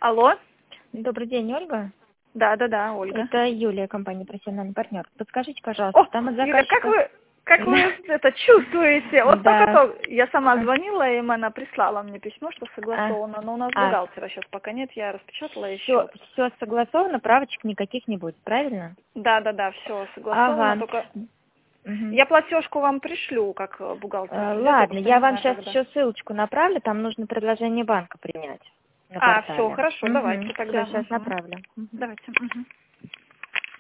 Алло? Добрый день, Ольга. Да, Ольга. Это Юлия, компания «Профессиональный партнер». Подскажите, пожалуйста, О, там от Юля, заказчика... как вы это чувствуете? Вот Да. только я сама звонила, им она прислала мне письмо, что согласовано, но у нас бухгалтера сейчас пока нет, я распечатала еще. Все согласовано, правочек никаких не будет, правильно? Да, все согласовано, Ага. только я платежку вам пришлю, как бухгалтер придет, Ладно, я вам сейчас когда. еще ссылочку направлю, там нужно предложение банка принять на портале. Все, хорошо, давайте тогда. Все, сейчас направлю. Давайте.